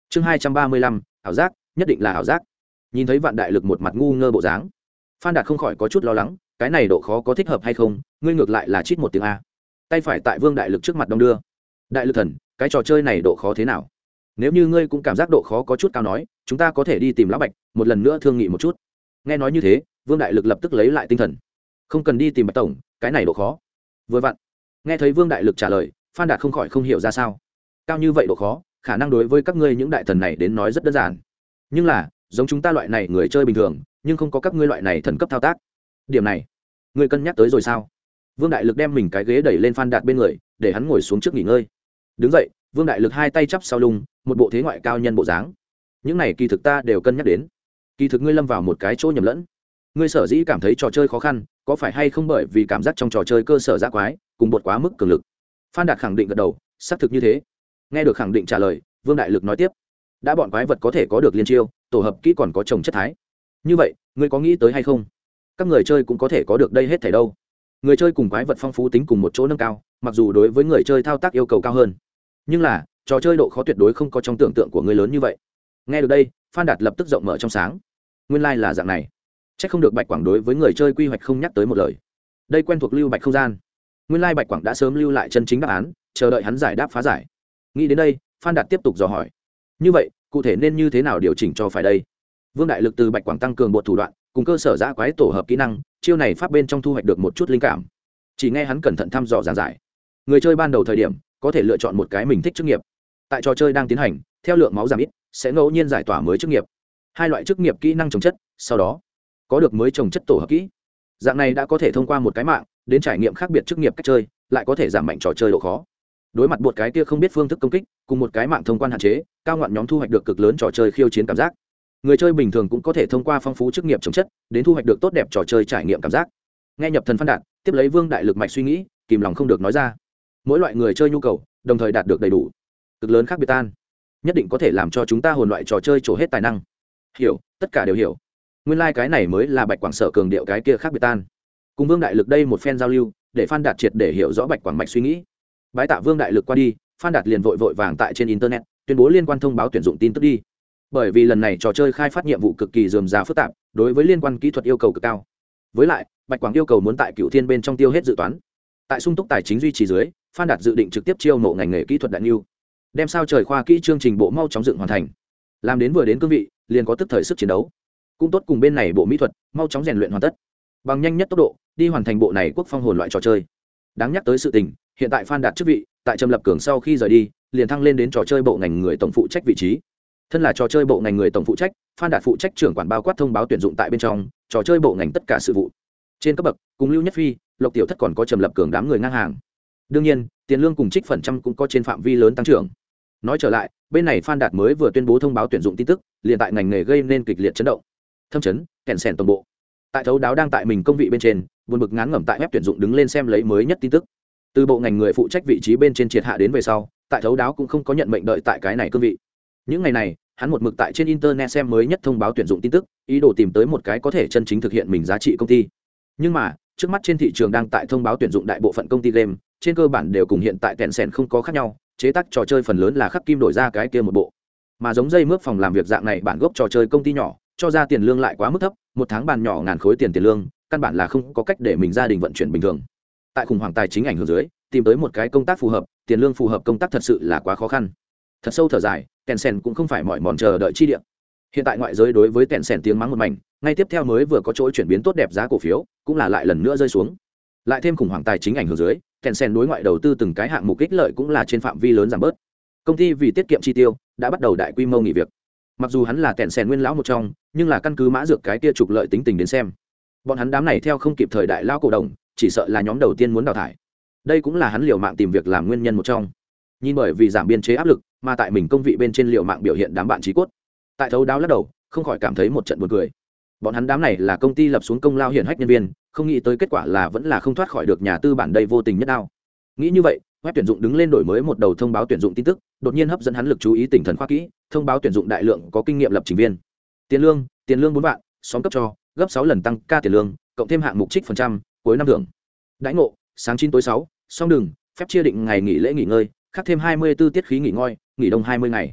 chương 235, ảo giác, nhất định là ảo giác. Nhìn thấy Vạn Đại Lực một mặt ngu ngơ bộ dáng, Phan Đạt không khỏi có chút lo lắng, cái này độ khó có thích hợp hay không, ngươi ngược lại là chít một tiếng a. Tay phải tại Vương Đại Lực trước mặt đong đưa. Đại Lực thần, cái trò chơi này độ khó thế nào? Nếu như ngươi cũng cảm giác độ khó có chút cao nói, chúng ta có thể đi tìm lão Bạch, một lần nữa thương nghị một chút. Nghe nói như thế, Vương Đại Lực lập tức lấy lại tinh thần. Không cần đi tìm Bạch tổng, cái này độ khó. Vừa vặn. Nghe thấy Vương Đại Lực trả lời, Phan Đạt không khỏi không hiểu ra sao. Cao như vậy độ khó, khả năng đối với các ngươi những đại thần này đến nói rất đơn giản. Nhưng là, giống chúng ta loại này người chơi bình thường, nhưng không có các ngươi loại này thần cấp thao tác. Điểm này, ngươi cân nhắc tới rồi sao? Vương Đại Lực đem mình cái ghế đẩy lên Phan Đạt bên người, để hắn ngồi xuống trước nghỉ ngơi. Đứng dậy, Vương Đại Lực hai tay chắp sau lưng, một bộ thế ngoại cao nhân bộ dáng. Những này kỳ thực ta đều cân nhắc đến. Kỳ thực ngươi lâm vào một cái chỗ nhầm lẫn. Ngươi sở dĩ cảm thấy trò chơi khó khăn, có phải hay không bởi vì cảm giác trong trò chơi cơ sở giã quái cùng bột quá mức cường lực? Phan Đạt khẳng định gật đầu, xác thực như thế. Nghe được khẳng định trả lời, Vương Đại Lực nói tiếp: đã bọn quái vật có thể có được liên chiêu, tổ hợp kỹ còn có trồng chất thái, như vậy ngươi có nghĩ tới hay không, các người chơi cũng có thể có được đây hết thảy đâu? Người chơi cùng quái vật phong phú tính cùng một chỗ nâng cao, mặc dù đối với người chơi thao tác yêu cầu cao hơn, nhưng là trò chơi độ khó tuyệt đối không có trong tưởng tượng của người lớn như vậy. Nghe được đây, Phan Đạt lập tức rộng mở trong sáng. Nguyên lai là dạng này. Chắc không được Bạch Quảng đối với người chơi quy hoạch không nhắc tới một lời. Đây quen thuộc lưu Bạch không gian. Nguyên lai Bạch Quảng đã sớm lưu lại chân chính đáp án, chờ đợi hắn giải đáp phá giải. Nghĩ đến đây, Phan Đạt tiếp tục dò hỏi. Như vậy, cụ thể nên như thế nào điều chỉnh cho phải đây? Vương Đại Lực từ Bạch Quảng tăng cường bột thủ đoạn, cùng cơ sở giã quái tổ hợp kỹ năng, chiêu này pháp bên trong thu hoạch được một chút linh cảm. Chỉ nghe hắn cẩn thận thăm dò giảng giải. Người chơi ban đầu thời điểm có thể lựa chọn một cái mình thích chức nghiệp. Tại trò chơi đang tiến hành, theo lượng máu giảm ít, sẽ ngẫu nhiên giải tỏa mới chức nghiệp. Hai loại chức nghiệp kỹ năng trồng chất, sau đó có được mới trồng chất tổ hợp kỹ. Dạng này đã có thể thông qua một cái mạng đến trải nghiệm khác biệt chức nghiệp cách chơi, lại có thể giảm mạnh trò chơi độ khó. Đối mặt một cái kia không biết phương thức công kích, cùng một cái mạng thông quan hạn chế, cao ngoạn nhóm thu hoạch được cực lớn trò chơi khiêu chiến cảm giác. Người chơi bình thường cũng có thể thông qua phong phú chức nghiệp trồng chất đến thu hoạch được tốt đẹp trò chơi trải nghiệm cảm giác. Nghe nhập thần Phan Đạt tiếp lấy Vương Đại Lực mạch suy nghĩ, kìm lòng không được nói ra. Mỗi loại người chơi nhu cầu đồng thời đạt được đầy đủ, cực lớn khác biệt tan, nhất định có thể làm cho chúng ta hồn loại trò chơi trổ hết tài năng. Hiểu, tất cả đều hiểu. Nguyên lai cái này mới là Bạch Quảng sở cường điệu cái kia khác biệt tan. Cùng Vương Đại Lực đây một phen giao lưu, để Phan Đạt triệt để hiểu rõ Bạch Quảng mạch suy nghĩ. Bái tạ Vương Đại Lực qua đi, Phan Đạt liền vội vàng tại trên internet tuyên bố liên quan thông báo tuyển dụng tin tức đi. Bởi vì lần này trò chơi khai phát nhiệm vụ cực kỳ rườm rà phức tạp, đối với liên quan kỹ thuật yêu cầu cực cao. Với lại, Bạch Quảng yêu cầu muốn tại Cựu Thiên bên trong tiêu hết dự toán. Tại sung túc tài chính duy trì dưới, Phan Đạt dự định trực tiếp chiêu mộ ngành nghề kỹ thuật đại lưu, đem sao trời khoa kỹ chương trình bộ mau chóng dựng hoàn thành. Làm đến vừa đến cương vị, liền có tức thời sức chiến đấu. Cũng tốt cùng bên này bộ mỹ thuật mau chóng rèn luyện hoàn tất, bằng nhanh nhất tốc độ đi hoàn thành bộ này quốc phong hồn loại trò chơi. Đáng nhắc tới sự tình, hiện tại Phan Đạt chức vị tại Trầm Lập Cường sau khi rời đi, liền thăng lên đến trò chơi bộ ngành người tổng phụ trách vị trí. Thân là trò chơi bộ ngành người tổng phụ trách, Phan Đạt phụ trách trưởng quản bao quát thông báo tuyển dụng tại bên trong trò chơi bộ ngành tất cả sự vụ. Trên cấp bậc, cùng Lưu Nhất Phi, Lộc Tiểu Thất còn có Trầm Lập Cường đám người ngang hàng. Đương nhiên, tiền lương cùng trích phần trăm cũng có trên phạm vi lớn tăng trưởng. Nói trở lại, bên này Phan Đạt mới vừa tuyên bố thông báo tuyển dụng tin tức, liền tại ngành nghề gây nên kịch liệt chấn động. Thâm chấn, kẹn sèn toàn bộ. Tại Thấu Đáo đang tại mình công vị bên trên, buồn bực ngán ngẩm tại web tuyển dụng đứng lên xem lấy mới nhất tin tức. Từ bộ ngành người phụ trách vị trí bên trên triệt hạ đến về sau, tại Thấu Đáo cũng không có nhận mệnh đợi tại cái này cương vị. Những ngày này, hắn một mực tại trên internet xem mới nhất thông báo tuyển dụng tin tức, ý đồ tìm tới một cái có thể chân chính thực hiện mình giá trị công ty. Nhưng mà, trước mắt trên thị trường đang tại thông báo tuyển dụng đại bộ phận công ty game, trên cơ bản đều cùng hiện tại Tencent không có khác nhau, chế tác trò chơi phần lớn là khắc kim đổi ra cái kia một bộ. Mà giống dây mướp phòng làm việc dạng này bản gốc trò chơi công ty nhỏ, cho ra tiền lương lại quá mức thấp, một tháng bàn nhỏ ngàn khối tiền lương, căn bản là không có cách để mình gia đình vận chuyển bình thường. Tại khủng hoảng tài chính ảnh hưởng dưới, tìm tới một cái công tác phù hợp, tiền lương phù hợp công tác thật sự là quá khó khăn. Thật sâu thở dài, Tencent cũng không phải mỏi mòn chờ đợi chi địa. Hiện tại ngoại giới đối với Tencent tiếng mắng một mảnh, ngay tiếp theo mới vừa có chỗ chuyển biến tốt đẹp giá cổ phiếu, cũng là lại lần nữa rơi xuống. Lại thêm khủng hoảng tài chính ảnh hưởng dưới, Tencent đối ngoại đầu tư từng cái hạng mục ích lợi cũng là trên phạm vi lớn giảm bớt. Công ty vì tiết kiệm chi tiêu, đã bắt đầu đại quy mô nghỉ việc. Mặc dù hắn là Tencent nguyên lão một trong, nhưng là căn cứ mã dược cái kia trục lợi tính tình đến xem, bọn hắn đám này theo không kịp thời đại lão cổ đồng, chỉ sợ là nhóm đầu tiên muốn đào thải. Đây cũng là hắn liều mạng tìm việc làm nguyên nhân một trong. Nhìn bởi vì giảm biên chế áp lực, mà tại mình công vị bên trên liều mạng biểu hiện đám bạn chí cốt. Tại Thấu Đáo lắc đầu, không khỏi cảm thấy một trận buồn cười. Bọn hắn đám này là công ty lập xuống công lao hiển hách nhân viên, không nghĩ tới kết quả là vẫn là không thoát khỏi được nhà tư bản đây vô tình nhất đao. Nghĩ như vậy, web tuyển dụng đứng lên đổi mới một đầu thông báo tuyển dụng tin tức, đột nhiên hấp dẫn hắn lực chú ý tỉnh thần khoa kỹ, thông báo tuyển dụng đại lượng có kinh nghiệm lập trình viên. Tiền lương 4 vạn, xóm cấp cho, gấp 6 lần tăng ca tiền lương, cộng thêm hạng mục trích phần trăm, cuối năm thưởng. Đãi ngộ, sáng 9 tối 6, xong đừng, phép chia định ngày nghỉ lễ nghỉ ngơi, khác thêm 24 tiết khí nghỉ ngơi, nghỉ đông 20 ngày.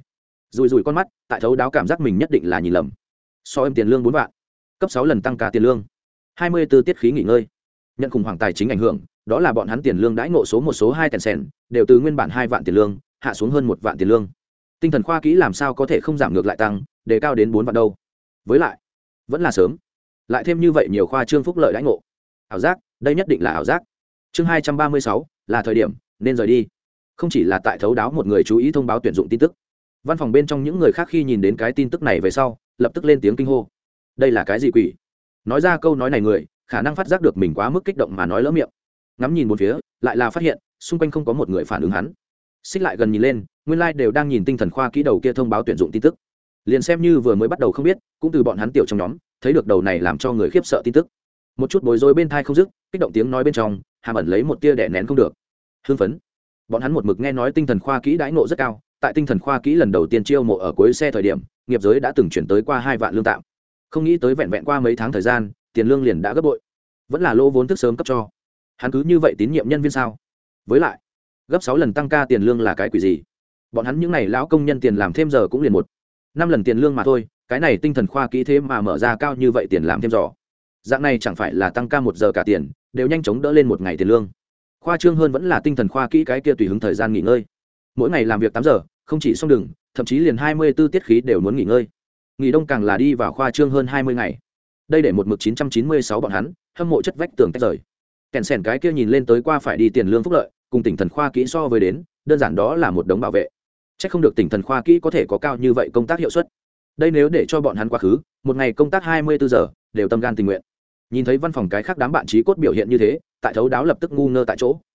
rùi rùi con mắt, tại thấu đáo cảm giác mình nhất định là nhìn lầm. So em tiền lương 4 vạn, cấp 6 lần tăng ca tiền lương, 24 tiết khí nghỉ ngơi, nhận khủng hoảng tài chính ảnh hưởng, đó là bọn hắn tiền lương đãi ngộ số 1 số 2 Tencent, đều từ nguyên bản 2 vạn tiền lương hạ xuống hơn 1 vạn tiền lương. Tinh thần khoa kỹ làm sao có thể không giảm ngược lại tăng, đề cao đến 4 vạn đâu. Với lại, vẫn là sớm. Lại thêm như vậy nhiều khoa trương phúc lợi đãi ngộ. Ảo giác, đây nhất định là ảo giác. Chương 236, là thời điểm nên rời đi. Không chỉ là tại thấu đáo một người chú ý thông báo tuyển dụng tin tức. Văn phòng bên trong những người khác khi nhìn đến cái tin tức này về sau, lập tức lên tiếng kinh hô. Đây là cái gì quỷ? Nói ra câu nói này người, khả năng phát giác được mình quá mức kích động mà nói lỡ miệng. Ngắm nhìn bốn phía, lại là phát hiện, xung quanh không có một người phản ứng hắn. Xích lại gần nhìn lên, nguyên lai đều đang nhìn tinh thần khoa kỹ đầu kia thông báo tuyển dụng tin tức. Liền xem như vừa mới bắt đầu không biết, cũng từ bọn hắn tiểu trong nhóm, thấy được đầu này làm cho người khiếp sợ tin tức. Một chút bối rối bên tai không dứt, kích động tiếng nói bên trong, hàm ẩn lấy một tia đè nén không được. Hưng phấn. Bọn hắn một mực nghe nói tinh thần khoa kỹ đãi ngộ rất cao, tại tinh thần khoa kỹ lần đầu tiên chiêu mộ ở cuối xe thời điểm, nghiệp giới đã từng chuyển tới qua 2 vạn lương tạm. Không nghĩ tới vẹn vẹn qua mấy tháng thời gian, tiền lương liền đã gấp bội. Vẫn là lỗ vốn thức sớm cấp cho. Hắn cứ như vậy tín nhiệm nhân viên sao? Với lại, gấp 6 lần tăng ca tiền lương là cái quỷ gì? Bọn hắn những này lão công nhân tiền làm thêm giờ cũng liền 1-5 lần tiền lương mà thôi, cái này tinh thần khoa kỹ thế mà mở ra cao như vậy tiền làm thêm giờ. Dạng này chẳng phải là tăng ca 1 giờ cả tiền, đều nhanh chóng đỡ lên 1 ngày tiền lương. Khoa trương hơn vẫn là tinh thần khoa kỹ cái kia tùy hứng thời gian nghỉ ngơi. Mỗi ngày làm việc 8 giờ, không chỉ xong đừng, thậm chí liền 24 tiết khí đều muốn nghỉ ngơi. Nghỉ đông càng là đi vào khoa trương hơn 20 ngày. Đây để một mực 996 bọn hắn, hâm mộ chất vách tường tách rời. Kèn sèn cái kia nhìn lên tới qua phải đi tiền lương phúc lợi, cùng tỉnh thần khoa kỹ so với đến, đơn giản đó là một đống bảo vệ. Chắc không được tỉnh thần khoa kỹ có thể có cao như vậy công tác hiệu suất. Đây nếu để cho bọn hắn quá khứ, một ngày công tác 24 giờ, đều tâm gan tình nguyện. Nhìn thấy văn phòng cái khác đám bạn trí cốt biểu hiện như thế, tại thấu đáo lập tức ngu ngơ tại chỗ.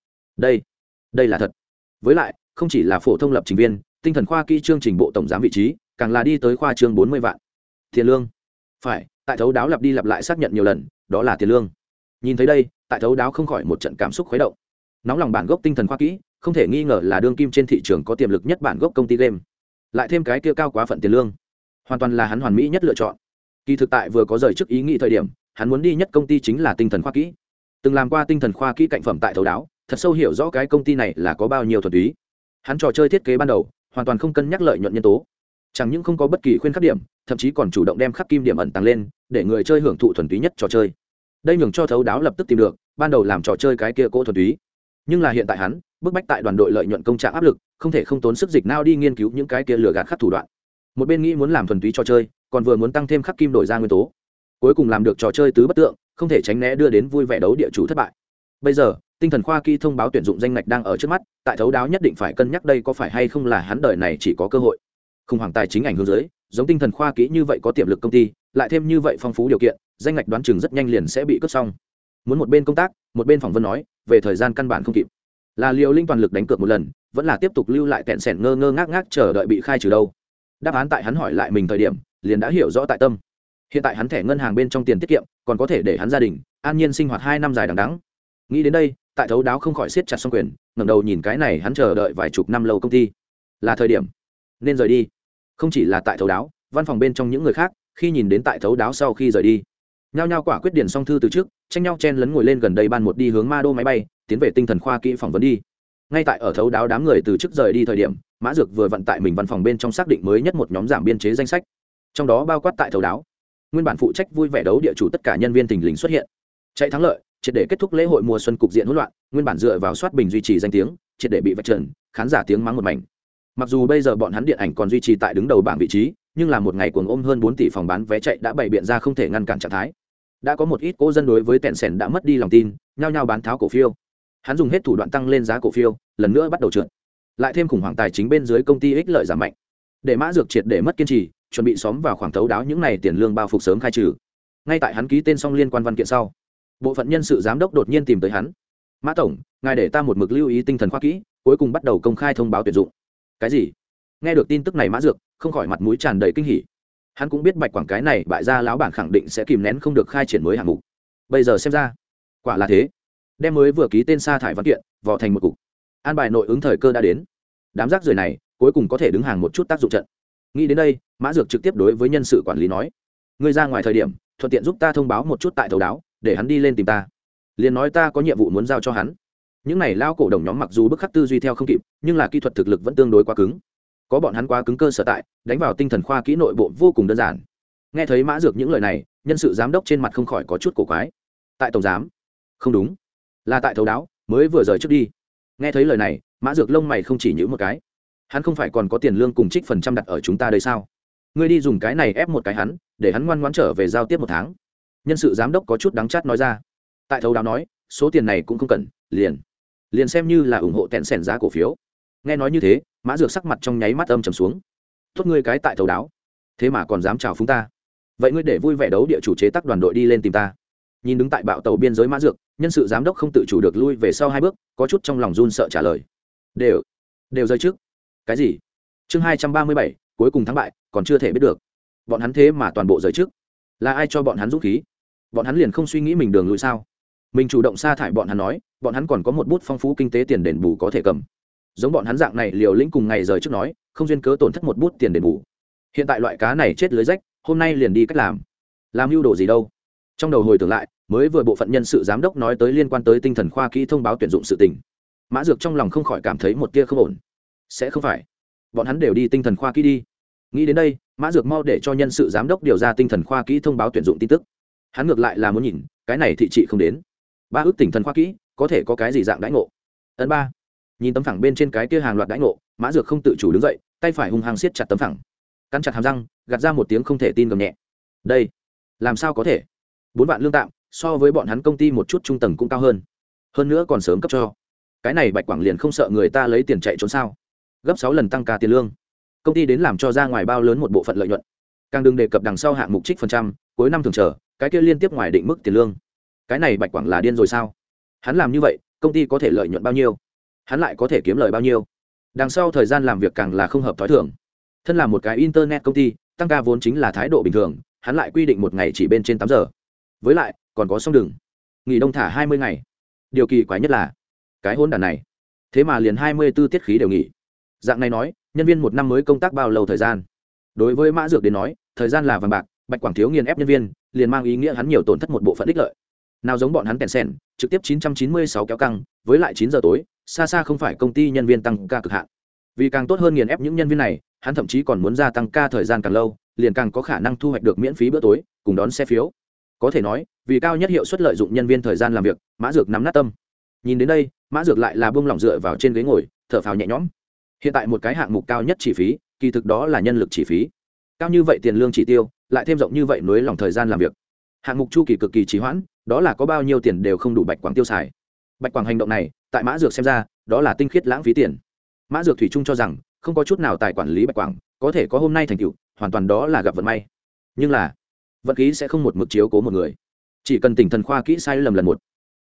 Đây là thật. Với lại, không chỉ là phổ thông lập trình viên, tinh thần khoa kỹ chương trình bộ tổng giám vị trí, càng là đi tới khoa chương 40 vạn. Tiền lương. Phải, tại thấu đáo lặp đi lặp lại xác nhận nhiều lần, đó là tiền lương. Nhìn thấy đây, tại thấu đáo không khỏi một trận cảm xúc khuấy động. Nóng lòng bản gốc tinh thần khoa kỹ, không thể nghi ngờ là đương kim trên thị trường có tiềm lực nhất bản gốc công ty game. Lại thêm cái kia cao quá phận tiền lương, hoàn toàn là hắn hoàn mỹ nhất lựa chọn. Kỳ thực tại vừa có rời trước ý nghĩ thời điểm, hắn muốn đi nhất công ty chính là tinh thần khoa kỹ. Từng làm qua tinh thần khoa kỹ cạnh phẩm tại thấu đáo, thật sâu hiểu rõ cái công ty này là có bao nhiêu thuần túy. Hắn trò chơi thiết kế ban đầu, hoàn toàn không cân nhắc lợi nhuận nhân tố. Chẳng những không có bất kỳ khuyên khắc điểm, thậm chí còn chủ động đem khắc kim điểm ẩn tàng lên, để người chơi hưởng thụ thuần túy nhất trò chơi. Đây nhường cho thấu đáo lập tức tìm được, ban đầu làm trò chơi cái kia cố thuần túy. Nhưng là hiện tại hắn, bức bách tại đoàn đội lợi nhuận công trạng áp lực, không thể không tốn sức dịch não đi nghiên cứu những cái kia lừa gạt khắc thủ đoạn. Một bên nghĩ muốn làm thuần túy trò chơi, còn vừa muốn tăng thêm khắc kim đổi ra nguyên tố. Cuối cùng làm được trò chơi tứ bất tượng, không thể tránh né đưa đến vui vẻ đấu địa chủ thất bại. Bây giờ, tinh thần khoa kỹ thông báo tuyển dụng danh ngạch đang ở trước mắt, tại thấu đáo nhất định phải cân nhắc đây có phải hay không là hắn đời này chỉ có cơ hội. Khủng hoảng tài chính ảnh hưởng dưới, giống tinh thần khoa kỹ như vậy có tiềm lực công ty, lại thêm như vậy phong phú điều kiện, danh ngạch đoán chừng rất nhanh liền sẽ bị cướp xong. Muốn một bên công tác, một bên phỏng vấn nói, về thời gian căn bản không kịp. Là Liều Linh toàn lực đánh cược một lần, vẫn là tiếp tục lưu lại tẹn sẻn ngơ ngơ ngác ngác chờ đợi bị khai trừ đâu. Đáp án tại hắn hỏi lại mình thời điểm, liền đã hiểu rõ tại tâm. Hiện tại hắn thẻ ngân hàng bên trong tiền tiết kiệm, còn có thể để hắn gia đình an nhiên sinh hoạt 2 năm dài đằng đẵng. Nghĩ đến đây, tại thấu đáo không khỏi siết chặt song quyền, ngẩng đầu nhìn cái này hắn chờ đợi vài chục năm lâu công ty. Là thời điểm nên rời đi. Không chỉ là tại thấu đáo, văn phòng bên trong những người khác, khi nhìn đến tại thấu đáo sau khi rời đi, nhao nhao quả quyết điền xong thư từ trước, tranh nhau chen lấn ngồi lên gần đây ban một đi hướng ma đô máy bay, tiến về tinh thần khoa kỹ phỏng vấn đi. Ngay tại ở thấu đáo đám người từ trước rời đi thời điểm, Mã Dược vừa vận tại mình văn phòng bên trong xác định mới nhất một nhóm giảm biên chế danh sách, trong đó bao quát tại thấu đáo nguyên bản phụ trách vui vẻ đấu địa chủ tất cả nhân viên thình lình xuất hiện, chạy thắng lợi, triệt để kết thúc lễ hội mùa xuân cục diện hỗn loạn, nguyên bản dựa vào soát bình duy trì danh tiếng, triệt để bị vạch trần, khán giả tiếng mắng một mảnh. Mặc dù bây giờ bọn hắn điện ảnh còn duy trì tại đứng đầu bảng vị trí, nhưng là một ngày cuồng ôm hơn 4 tỷ phòng bán vé chạy đã bày biện ra không thể ngăn cản trạng thái. Đã có một ít cố dân đối với tẹn sẻn đã mất đi lòng tin, nhao nhao bán tháo cổ phiếu. Hắn dùng hết thủ đoạn tăng lên giá cổ phiếu, lần nữa bắt đầu trượt. Lại thêm khủng hoảng tài chính bên dưới công ty ích lợi giảm mạnh, để Mã Dược triệt để mất kiên trì, chuẩn bị xóm vào khoảng thấu đáo những này tiền lương bao phục sớm khai trừ. Ngay tại hắn ký tên xong liên quan văn kiện sau, bộ phận nhân sự giám đốc đột nhiên tìm tới hắn. Mã tổng, ngài để ta một mực lưu ý tinh thần khoa kỹ, cuối cùng bắt đầu công khai thông báo tuyển dụng. Cái gì? Nghe được tin tức này Mã Dược không khỏi mặt mũi tràn đầy kinh hỉ. Hắn cũng biết bạch quảng cái này bại gia lão bản khẳng định sẽ kìm nén không được khai triển mới hạng mục. Bây giờ xem ra, quả là thế. Đem mới vừa ký tên sa thải văn kiện vò thành một cục. An bài nội ứng thời cơ đã đến. Đám rác rưởi này cuối cùng có thể đứng hàng một chút tác dụng trận. Nghĩ đến đây, Mã Dược trực tiếp đối với nhân sự quản lý nói: ngươi ra ngoài thời điểm, thuận tiện giúp ta thông báo một chút tại thấu đáo, để hắn đi lên tìm ta. Liền nói ta có nhiệm vụ muốn giao cho hắn. Những này lao cổ đồng nhóm mặc dù bức khắc tư duy theo không kịp, nhưng là kỹ thuật thực lực vẫn tương đối quá cứng. có bọn hắn quá cứng cơ sở tại, đánh vào tinh thần khoa kỹ nội bộ vô cùng đơn giản. Nghe thấy Mã Dược những lời này, nhân sự giám đốc trên mặt không khỏi có chút cổ quái. Tại tổng giám? Không đúng, là tại thấu đáo, mới vừa rời trước đi. Nghe thấy lời này, Mã Dược lông mày không chỉ nhíu một cái. Hắn không phải còn có tiền lương cùng trích phần trăm đặt ở chúng ta đây sao? Ngươi đi dùng cái này ép một cái hắn, để hắn ngoan ngoãn trở về giao tiếp một tháng. Nhân sự giám đốc có chút đắng chát nói ra. Tại thấu đáo nói, số tiền này cũng không cần, liền xem như là ủng hộ tẹn sẻn giá cổ phiếu. Nghe nói như thế, Mã Dược sắc mặt trong nháy mắt âm trầm xuống. Tốt ngươi cái tại thấu đáo, thế mà còn dám chào phúng ta. Vậy ngươi để vui vẻ đấu địa chủ chế tác đoàn đội đi lên tìm ta. Nhìn đứng tại bạo tàu biên giới Mã Dược, nhân sự giám đốc không tự chủ được lui về sau 2 bước, có chút trong lòng run sợ trả lời. Đều rơi trước. Cái gì? Chương 237, cuối cùng thắng bại, còn chưa thể biết được. Bọn hắn thế mà toàn bộ rời trước. Là ai cho bọn hắn dũng khí? Bọn hắn liền không suy nghĩ mình đường lùi sao? Mình chủ động sa thải bọn hắn nói, bọn hắn còn có một bút phong phú kinh tế tiền đền bù có thể cầm. Giống bọn hắn dạng này liều lĩnh cùng ngày rời trước nói, không duyên cớ tổn thất một bút tiền đền bù. Hiện tại loại cá này chết lưới rách, hôm nay liền đi cách làm mưu đồ gì đâu. Trong đầu hồi tưởng lại, mới vừa bộ phận nhân sự giám đốc nói tới liên quan tới tinh thần khoa kỹ thông báo tuyển dụng sự tình, Mã Dược trong lòng không khỏi cảm thấy một tia không ổn. Sẽ không phải bọn hắn đều đi tinh thần khoa kỹ đi? Nghĩ đến đây, Mã Dược mau để cho nhân sự giám đốc điều ra tinh thần khoa kỹ thông báo tuyển dụng tin tức. Hắn ngược lại là muốn nhìn cái này thị trị không đến 3 ước tinh thần khoa kỹ có thể có cái gì dạng đãi ngộ. Ấn 3. Nhìn tấm phẳng bên trên cái kia hàng loạt đãi ngộ, Mã Dược không tự chủ đứng dậy, tay phải hung hăng siết chặt tấm phẳng, cắn chặt hàm răng, gạt ra một tiếng không thể tin gầm nhẹ. Đây làm sao có thể? 4 vạn lương tạm, so với bọn hắn công ty một chút trung tầng cũng cao hơn nữa còn sớm cấp cho. Cái này Bạch Quảng liền không sợ người ta lấy tiền chạy trốn sao? Gấp 6 lần tăng ca tiền lương, công ty đến làm cho ra ngoài bao lớn một bộ phận lợi nhuận. Càng đừng đề cập đằng sau hạng mục trích phần trăm, cuối năm thường chờ, cái kia liên tiếp ngoài định mức tiền lương. Cái này Bạch Quảng là điên rồi sao? Hắn làm như vậy, công ty có thể lợi nhuận bao nhiêu? Hắn lại có thể kiếm lời bao nhiêu? Đằng sau thời gian làm việc càng là không hợp thói thường. Thân là một cái internet công ty, tăng ca vốn chính là thái độ bình thường, hắn lại quy định một ngày chỉ bên trên 8 giờ. Với lại, còn có xong đường nghỉ đông thả 20 ngày. Điều kỳ quái nhất là, cái hôn đàn này, thế mà liền 24 tiết khí đều nghỉ. Dạng này nói, nhân viên 1 năm mới công tác bao lâu thời gian? Đối với Mã Dược đến nói, thời gian là vàng bạc, Bạch Quảng thiếu nghiền ép nhân viên, liền mang ý nghĩa hắn nhiều tổn thất một bộ phận ích lợi. Nào giống bọn hắn kèn sen, trực tiếp 996 kéo căng, với lại 9 giờ tối, xa xa không phải công ty nhân viên tăng ca cực hạn. Vì càng tốt hơn nghiền ép những nhân viên này, hắn thậm chí còn muốn gia tăng ca thời gian càng lâu, liền càng có khả năng thu hoạch được miễn phí bữa tối, cùng đón xe phiếu. Có thể nói, vì cao nhất hiệu suất lợi dụng nhân viên thời gian làm việc, Mã Dược nắm nát tâm. Nhìn đến đây, Mã Dược lại là buông lỏng dựa vào trên ghế ngồi, thở phào nhẹ nhõm. Hiện tại một cái hạng mục cao nhất chi phí, kỳ thực đó là nhân lực chi phí. Cao như vậy tiền lương chỉ tiêu, lại thêm rộng như vậy nối lòng thời gian làm việc. Hạng mục chu kỳ cực kỳ trì hoãn, đó là có bao nhiêu tiền đều không đủ Bạch Quảng tiêu xài. Bạch Quảng hành động này, tại Mã Dược xem ra, đó là tinh khiết lãng phí tiền. Mã Dược thủy chung cho rằng, không có chút nào tài quản lý Bạch Quảng, có thể có hôm nay thành tựu, hoàn toàn đó là gặp vận may. Nhưng là, vận khí sẽ không một mực chiếu cố một người. Chỉ cần tinh thần khoa kỹ sai lầm lần một,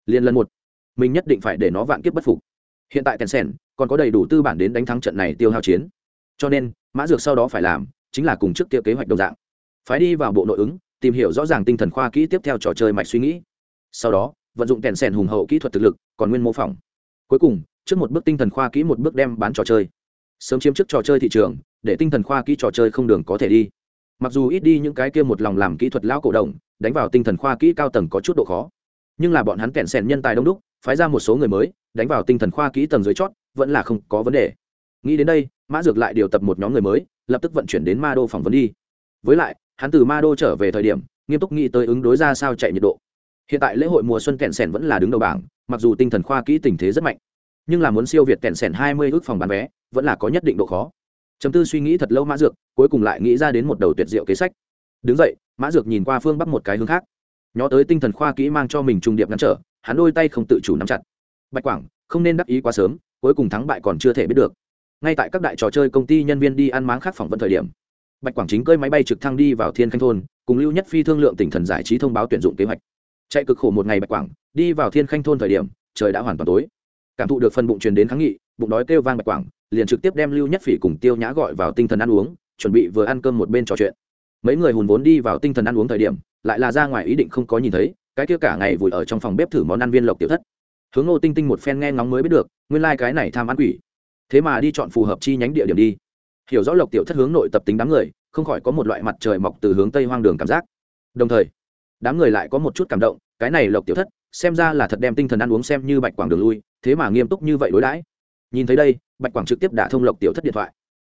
mình nhất định phải để nó vạn kiếp bất phục. Hiện tại Tencent còn có đầy đủ tư bản đến đánh thắng trận này tiêu hao chiến. Cho nên, Mã Dược sau đó phải làm, chính là cùng trước kia kế hoạch đồng dạng. Phải đi vào bộ nội ứng, tìm hiểu rõ ràng tinh thần khoa kỹ tiếp theo trò chơi mạch suy nghĩ. Sau đó, vận dụng Tencent hùng hậu kỹ thuật thực lực, còn nguyên mô phỏng. Cuối cùng, trước một bước tinh thần khoa kỹ một bước đem bán trò chơi. Sớm chiếm trước trò chơi thị trường, để tinh thần khoa kỹ trò chơi không đường có thể đi. Mặc dù ít đi những cái kia một lòng làm kỹ thuật lão cổ đồng, đánh vào tinh thần khoa kỹ cao tầng có chút độ khó. Nhưng là bọn hắn Tencent nhân tài đông đúc, phái ra một số người mới, đánh vào tinh thần khoa kỹ tầng dưới chót, vẫn là không có vấn đề. Nghĩ đến đây, Mã Dược lại điều tập một nhóm người mới, lập tức vận chuyển đến Ma Đô phỏng vấn đi. Với lại, hắn từ Ma Đô trở về thời điểm, nghiêm túc nghĩ tới ứng đối ra sao chạy nhiệt độ. Hiện tại lễ hội mùa xuân Tencent vẫn là đứng đầu bảng, mặc dù tinh thần khoa kỹ tình thế rất mạnh, nhưng là muốn siêu việt Tencent 20 ước phòng bán vé, vẫn là có nhất định độ khó. Trầm tư suy nghĩ thật lâu Mã Dược, cuối cùng lại nghĩ ra đến một đầu tuyệt diệu kế sách. Đứng dậy, Mã Dược nhìn qua phương bắc một cái hướng khác, nhớ tới tinh thần khoa kỹ mang cho mình trung điệp ngăn trở, hắn đôi tay không tự chủ nắm chặt. Bạch Quảng, không nên đắc ý quá sớm, cuối cùng thắng bại còn chưa thể biết được. Ngay tại các đại trò chơi công ty nhân viên đi ăn máng khác phỏng vấn thời điểm, Bạch Quảng chính cơi máy bay trực thăng đi vào Thiên Khanh thôn, cùng Lưu Nhất Phi thương lượng Tỉnh Thần giải trí thông báo tuyển dụng kế hoạch. Chạy cực khổ một ngày Bạch Quảng, đi vào Thiên Khanh thôn thời điểm, trời đã hoàn toàn tối. Cảm thụ được phần bụng truyền đến kháng nghị, bụng đói kêu vang Bạch Quảng, liền trực tiếp đem Lưu Nhất Phỉ cùng Tiêu Nhã gọi vào Tinh Thần ăn uống, chuẩn bị vừa ăn cơm một bên trò chuyện. Mấy người hùn vốn đi vào Tinh Thần ăn uống thời điểm, lại là ra ngoài ý định không có nhìn thấy, cái kia cả ngày vùi ở trong phòng bếp thử món ăn viên Lộc Tiểu Thất. Hướng Ngô Tinh Tinh một phen nghe ngóng mới biết được, nguyên lai cái này tham ăn quỷ. Thế mà đi chọn phù hợp chi nhánh địa điểm đi. Hiểu rõ Lộc Tiểu Thất hướng nội tập tính đám người, không khỏi có một loại mặt trời mọc từ hướng tây hoang đường cảm giác. Đồng thời, đám người lại có một chút cảm động, cái này Lộc Tiểu Thất, xem ra là thật đem Tinh Thần ăn uống xem như Bạch Quảng đường lui, thế mà nghiêm túc như vậy đối đãi. Nhìn thấy đây, Bạch Quảng trực tiếp đả thông Lộc Tiểu Thất điện thoại.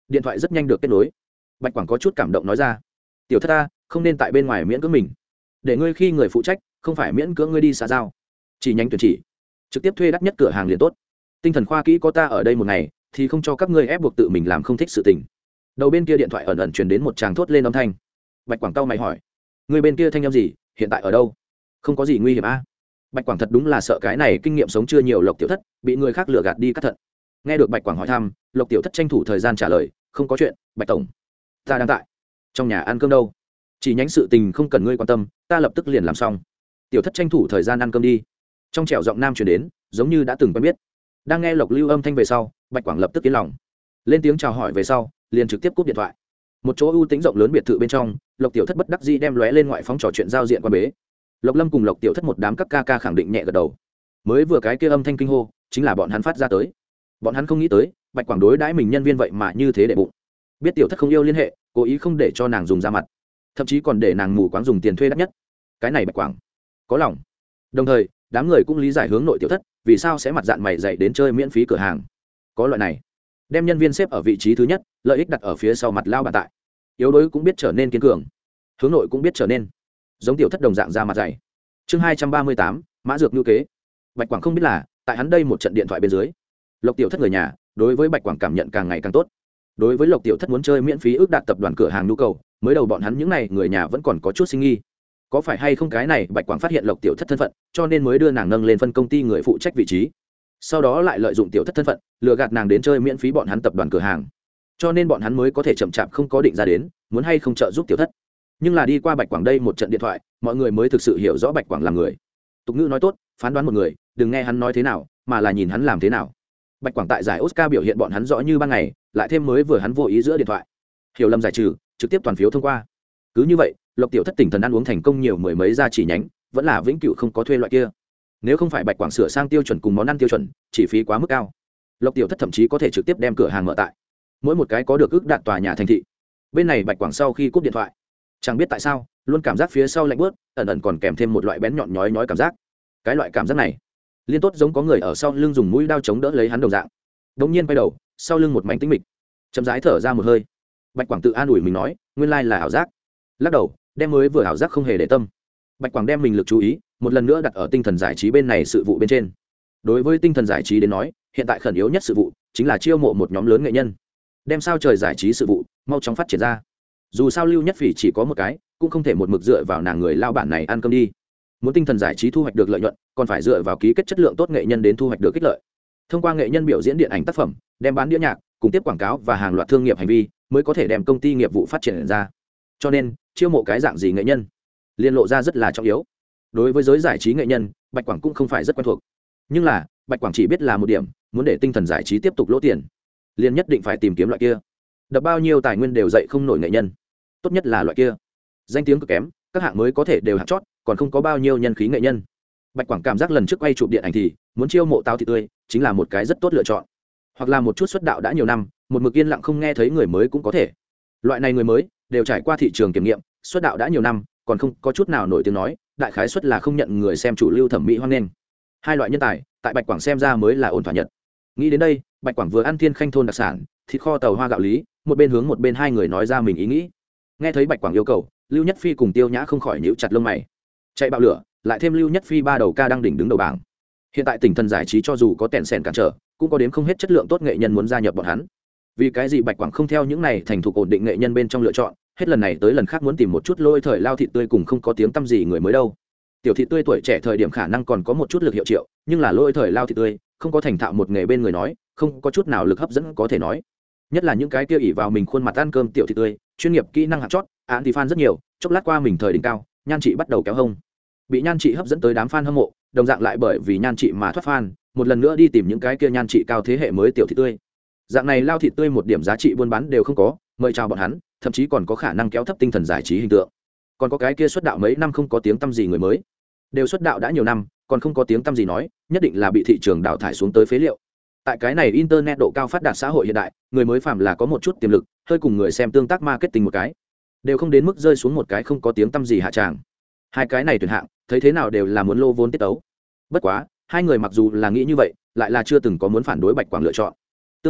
điện thoại rất nhanh được kết nối. Bạch Quảng có chút cảm động nói ra, tiểu thất ta không nên tại bên ngoài miễn cưỡng mình, để ngươi khi người phụ trách không phải miễn cưỡng ngươi đi xã giao, chỉ nhanh tuyển chỉ trực tiếp thuê đắt nhất cửa hàng liền tốt. Tinh thần khoa kỹ có ta ở đây một ngày thì không cho các ngươi ép buộc tự mình làm không thích sự tình. Đầu bên kia điện thoại ẩn ẩn truyền đến một tràng thốt lên âm thanh. Bạch Quảng cau mày hỏi, người bên kia thanh âm gì, hiện tại ở đâu? Không có gì nguy hiểm a? Bạch Quảng thật đúng là sợ cái này kinh nghiệm sống chưa nhiều Lộc Tiểu Thất bị người khác lừa gạt đi cắt thận. Nghe được Bạch Quảng hỏi thăm, Lộc Tiểu Thất tranh thủ thời gian trả lời, không có chuyện, Bạch tổng, ta đang tại trong nhà ăn cơm đâu, chỉ nhánh sự tình không cần ngươi quan tâm, ta lập tức liền làm xong. Tiểu Thất tranh thủ thời gian ăn cơm đi. Trong trẻo giọng nam truyền đến, giống như đã từng quen biết. Đang nghe Lộc Lưu âm thanh về sau, Bạch Quảng lập tức yên lòng, lên tiếng chào hỏi về sau liền trực tiếp cúp điện thoại. Một chỗ ưu tĩnh rộng lớn biệt thự bên trong, Lộc Tiểu Thất bất đắc dĩ đem lóe lên ngoại phóng trò chuyện giao diện qua bế. Lộc Lâm cùng Lộc Tiểu Thất một đám các ca ca khẳng định nhẹ gật đầu. Mới vừa cái kia âm thanh kinh hô chính là bọn hắn phát ra tới. Bọn hắn không nghĩ tới Bạch Quảng đối đãi mình nhân viên vậy mà như thế để bụng, biết Tiểu Thất không yêu liên hệ, cố ý không để cho nàng dùng ra mặt, thậm chí còn để nàng mù quáng dùng tiền thuê đắt nhất. Cái này Bạch Quảng có lòng. Đồng thời đám người cũng lý giải hướng nội Tiểu Thất vì sao sẽ mặt dạng mày dày đến chơi miễn phí cửa hàng. Có loại này đem nhân viên xếp ở vị trí thứ nhất, lợi ích đặt ở phía sau mặt lao bàn tại, yếu đuối cũng biết trở nên kiên cường, hướng nội cũng biết trở nên giống Tiểu Thất đồng dạng ra mặt dày. Chương 238, mã dược ngữ kế. Bạch Quảng không biết là tại hắn đây một trận điện thoại bên dưới, Lộc Tiểu Thất người nhà đối với Bạch Quảng cảm nhận càng ngày càng tốt. Đối với Lộc Tiểu Thất muốn chơi miễn phí ước đạt tập đoàn cửa hàng nhu cầu, mới đầu bọn hắn những này người nhà vẫn còn có chút sinh nghi, có phải hay không cái này Bạch Quảng phát hiện Lộc Tiểu Thất thân phận, cho nên mới đưa nàng nâng lên phân công ty người phụ trách vị trí, sau đó lại lợi dụng Tiểu Thất thân phận lừa gạt nàng đến chơi miễn phí bọn hắn tập đoàn cửa hàng, cho nên bọn hắn mới có thể chậm chạp không có định ra đến muốn hay không trợ giúp Tiểu Thất. Nhưng là đi qua Bạch Quảng đây một trận điện thoại, mọi người mới thực sự hiểu rõ Bạch Quảng là người. Tục ngữ nói tốt, phán đoán một người đừng nghe hắn nói thế nào mà là nhìn hắn làm thế nào. Bạch Quảng tại giải Oscar biểu hiện bọn hắn rõ như ban ngày, lại thêm mới vừa hắn vô ý giữa điện thoại, hiểu lầm giải trừ, trực tiếp toàn phiếu thông qua. Cứ như vậy Lộc Tiểu Thất tỉnh thần ăn uống thành công nhiều mười mấy gia chỉ nhánh, vẫn là vĩnh cửu không có thuê loại kia. Nếu không phải Bạch Quảng sửa sang tiêu chuẩn cùng món ăn tiêu chuẩn, chi phí quá mức cao, Lộc Tiểu Thất thậm chí có thể trực tiếp đem cửa hàng mở tại mỗi một cái có được ước đạt tòa nhà thành thị. Bên này Bạch Quảng sau khi cúp điện thoại, chẳng biết tại sao luôn cảm giác phía sau lạnh bớt, ẩn ẩn còn kèm thêm một loại bén nhọn nhói nhói cảm giác. Cái loại cảm giác này liên tốt giống có người ở sau lưng dùng mũi đao chống đỡ lấy hắn đồng dạng. Đống nhiên quay đầu, sau lưng một mảnh tĩnh mịch, chậm rãi thở ra một hơi. Bạch Quảng tự an ủi mình nói, nguyên lai là ảo giác. Lắc đầu, đem mới vừa ảo giác không hề để tâm. Bạch Quảng đem mình lực chú ý một lần nữa đặt ở tinh thần giải trí bên này sự vụ bên trên. Đối với tinh thần giải trí đến nói, hiện tại khẩn yếu nhất sự vụ chính là chiêu mộ một nhóm lớn nghệ nhân, đem sao trời giải trí sự vụ mau chóng phát triển ra. Dù sao Lưu Nhất Phỉ chỉ có một cái, cũng không thể một mực dựa vào nàng người lao bản này ăn cơm đi. Muốn tinh thần giải trí thu hoạch được lợi nhuận, còn phải dựa vào ký kết chất lượng tốt nghệ nhân đến thu hoạch được kích lợi. Thông qua nghệ nhân biểu diễn điện ảnh tác phẩm, đem bán đĩa nhạc, cùng tiếp quảng cáo và hàng loạt thương nghiệp hành vi, mới có thể đem công ty nghiệp vụ phát triển ra. Cho nên chiêu mộ cái dạng gì nghệ nhân liên lộ ra rất là trọng yếu. Đối với giới giải trí nghệ nhân, Bạch Quảng cũng không phải rất quen thuộc, nhưng là Bạch Quảng chỉ biết là một điểm, muốn để tinh thần giải trí tiếp tục lỗ tiền, liền nhất định phải tìm kiếm loại kia đập bao nhiêu tài nguyên đều dậy không nổi nghệ nhân, tốt nhất là loại kia danh tiếng cực kém, các hạng mới có thể đều hạng chót, còn không có bao nhiêu nhân khí nghệ nhân. Bạch Quảng cảm giác lần trước quay chụp điện ảnh thì muốn chiêu mộ Tao Thị Tươi chính là một cái rất tốt lựa chọn, hoặc là một chút xuất đạo đã nhiều năm, một mực yên lặng không nghe thấy người mới cũng có thể. Loại này người mới đều trải qua thị trường kiểm nghiệm, xuất đạo đã nhiều năm còn không có chút nào nổi tiếng nói, đại khái suất là không nhận người xem chủ lưu thẩm mỹ hoan nghênh. Hai loại nhân tài tại Bạch Quảng xem ra mới là ổn thỏa nhất. Nghĩ đến đây, Bạch Quảng vừa ăn Thiên Khanh thôn đặc sản thịt kho tàu hoa gạo lý, một bên hướng một bên hai người nói ra mình ý nghĩ. Nghe thấy Bạch Quảng yêu cầu, Lưu Nhất Phi cùng Tiêu Nhã không khỏi nhíu chặt lông mày. Chạy bạo lửa, lại thêm Lưu Nhất Phi ba đầu ca đang đỉnh đứng đầu bảng. Hiện tại Tinh thần giải trí cho dù có tẹn sèn cản trở, cũng có đến không hết chất lượng tốt nghệ nhân muốn gia nhập bọn hắn. Vì cái gì Bạch Quảng không theo những này thành thục ổn định nghệ nhân bên trong lựa chọn, hết lần này tới lần khác muốn tìm một chút lôi thời lao thịt tươi cùng không có tiếng tăm gì người mới đâu. Tiểu thị tươi tuổi trẻ thời điểm khả năng còn có một chút lực hiệu triệu, nhưng là lôi thời lao thịt tươi không có thành thạo một nghề bên người nói, không có chút nào lực hấp dẫn có thể nói. Nhất là những cái kia ỉ vào mình khuôn mặt ăn cơm tiểu thị tươi, chuyên nghiệp kỹ năng hạng chót, án thì fan rất nhiều, chốc lát qua mình thời đỉnh cao, nhan chị bắt đầu kéo hông, bị nhan chị hấp dẫn tới đám fan hâm mộ, đồng dạng lại bởi vì nhan chị mà thoát fan, một lần nữa đi tìm những cái kia nhan chị cao thế hệ mới tiểu thị tươi. Dạng này lao thịt tươi một điểm giá trị buôn bán đều không có, mời chào bọn hắn, thậm chí còn có khả năng kéo thấp tinh thần giải trí hình tượng. Còn có cái kia xuất đạo mấy năm không có tiếng tăm gì người mới, đều xuất đạo đã nhiều năm, còn không có tiếng tăm gì nói, nhất định là bị thị trường đào thải xuống tới phế liệu. Tại cái này internet độ cao phát đạt xã hội hiện đại, người mới phàm là có một chút tiềm lực, hơi cùng người xem tương tác marketing một cái, đều không đến mức rơi xuống một cái không có tiếng tăm gì hạ tràng. Hai cái này tuyển hạng, thấy thế nào đều là muốn lô vốn tiết tấu. Bất quá, hai người mặc dù là nghĩ như vậy, lại là chưa từng có muốn phản đối Bạch Quảng lựa chọn. Tương phản,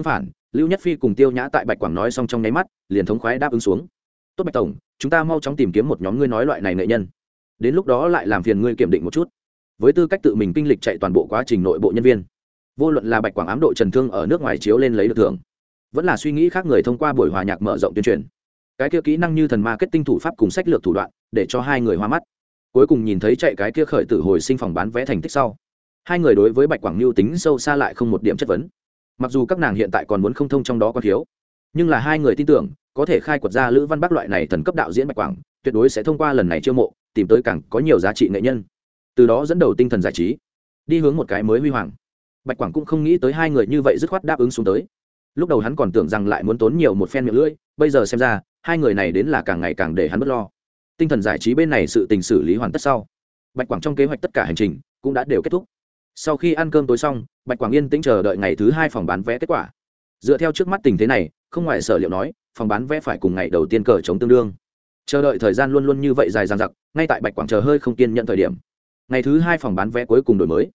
Lưu Nhất Phi cùng Tiêu Nhã tại Bạch Quảng nói xong trong nháy mắt liền thống khoái đáp ứng xuống. Tốt Bạch tổng, chúng ta mau chóng tìm kiếm một nhóm ngươi nói loại này nghệ nhân, đến lúc đó lại làm phiền ngươi kiểm định một chút. Với tư cách tự mình kinh lịch chạy toàn bộ quá trình nội bộ nhân viên, vô luận là Bạch Quảng ám độ Trần Thương ở nước ngoài chiếu lên lấy được thưởng, vẫn là suy nghĩ khác người thông qua buổi hòa nhạc mở rộng tuyên truyền, cái kia kỹ năng như thần marketing thủ pháp cùng sách lược thủ đoạn để cho hai người hoa mắt. Cuối cùng nhìn thấy chạy cái kia khởi tử hồi sinh phòng bán vé thành tích sau, hai người đối với Bạch Quảng mưu tính sâu xa lại không một điểm chất vấn. Mặc dù các nàng hiện tại còn muốn không thông trong đó có thiếu, nhưng là hai người tin tưởng có thể khai quật ra Lữ Văn Bắc loại này thần cấp đạo diễn Bạch Quảng tuyệt đối sẽ thông qua lần này chiêu mộ tìm tới càng có nhiều giá trị nghệ nhân, từ đó dẫn đầu tinh thần giải trí đi hướng một cái mới huy hoàng. Bạch Quảng cũng không nghĩ tới hai người như vậy dứt khoát đáp ứng xuống tới. Lúc đầu hắn còn tưởng rằng lại muốn tốn nhiều một phen miệng lưỡi, bây giờ xem ra hai người này đến là càng ngày càng để hắn bất lo. Tinh thần giải trí bên này sự tình xử lý hoàn tất sau, Bạch Quảng trong kế hoạch tất cả hành trình cũng đã đều kết thúc. Sau khi ăn cơm tối xong, Bạch Quảng yên tĩnh chờ đợi ngày thứ 2 phòng bán vé kết quả. Dựa theo trước mắt tình thế này, không ngoài sở liệu nói, phòng bán vé phải cùng ngày đầu tiên cờ chống tương đương. Chờ đợi thời gian luôn luôn như vậy dài dằng dặc, ngay tại Bạch Quảng chờ hơi không kiên nhận thời điểm. Ngày thứ 2 phòng bán vé cuối cùng đổi mới,